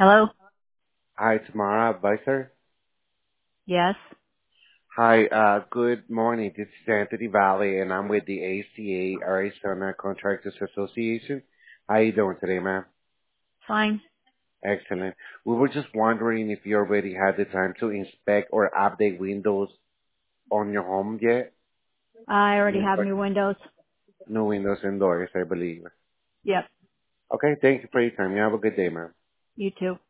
Hello? Hi, Tamara Advisor. Yes. Hi, good morning. This is Anthony Valley, and I'm with the ACA Arizona Contractors Association. How you doing today, ma'am? Fine. Excellent. We were just wondering if you already had the time to inspect or update windows on your home yet. I already Looks have like new windows. new windows and doors, I believe. Yep. Okay, thank you for your time. You have a good day, ma'am. You too.